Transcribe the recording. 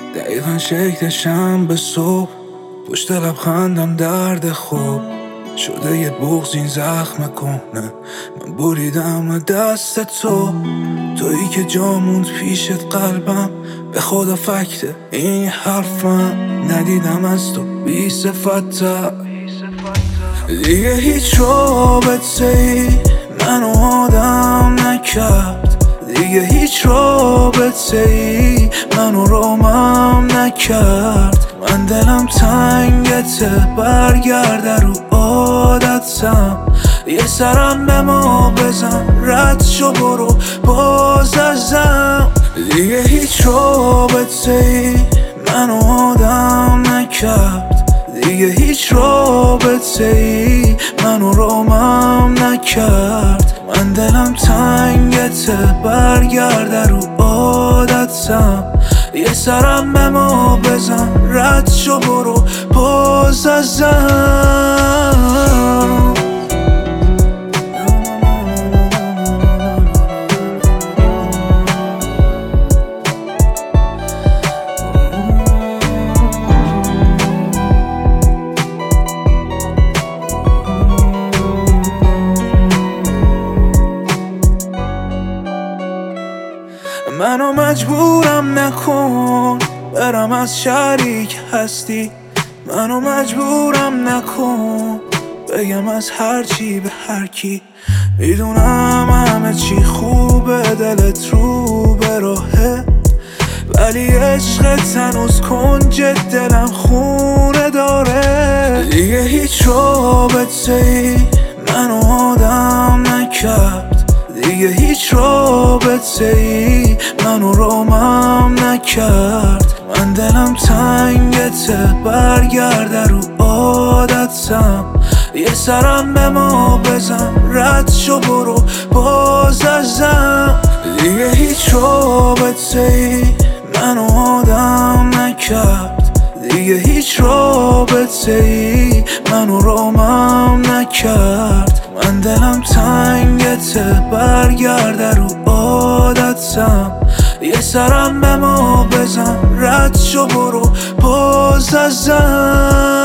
دقیقا شکلشم به صبح، پشت لبخندم درد خوب شده یه بغض این زخم کنه. من بریدم دست تویی که جا موند پیشت قلبم. به خدا فکته این حرفم، ندیدم از تو بی صفت‌تر. دیگه هیچ رابطه‌ای منو آدم نکرد، دیگه هیچ رابطه‌ای منو رامم نکرد. من دلم تنگته، برگرده رو عادتم. یه سرم به ما بزن، رد شو برو باز ازم. دیگه هیچ رابطه‌ای منو آدم نکرد، دیگه هیچ رابطه‌ای منو رامم نکرد. من دلم تنگته، برگرده رو عادتم. یه سرم به ما بزن، رد شو برو باز ازم. منو مجبورم نکن برم از شریک هستی، منو مجبورم نکن بگم از هر چی به هر کی. میدونم همه چی خوبه، دلت رو به راهه، ولی عشقت هنوز کنج دلم خونه داره. دیگه هیچ رابطه‌ای منو آدم نکرد، دیگه هیچ رابطه‌ای منو رامم نکرد. من دلم تنگته، برگرده رو عادتم. یه سرم به ما بزن، رد شو برو باز ازم. دیگه هیچ رابطه‌ای منو آدم نکرد، دیگه هیچ رابطه‌ای منو رامم نکرد. من دلم تنگته، برگرده رو عادتم. یه سرم به ما بزن، رد شو برو باز ازم.